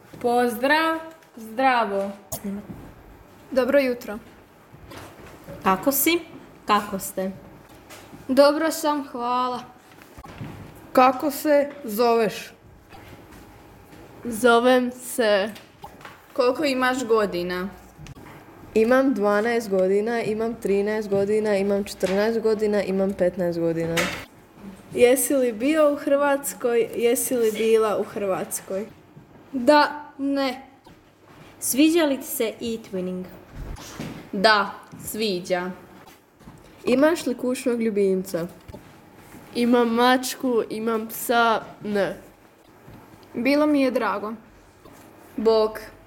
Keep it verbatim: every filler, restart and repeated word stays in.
Pozdrav, zdravo. Dobro jutro. Kako si? Kako ste? Dobro sam, hvala. Kako se zoveš? Zovem se... Koliko imaš godina? Imam dvanaest godina, imam trinaest godina, imam četrnaest godina, imam petnaest godina. Jesi li bio u Hrvatskoj? Jesi li bila u Hrvatskoj? Da, ne. Sviđa li ti se e-twinning? Da, sviđa. Imaš li kućnog ljubimca? Imam mačku, imam psa, ne. Bilo mi je drago. Bok.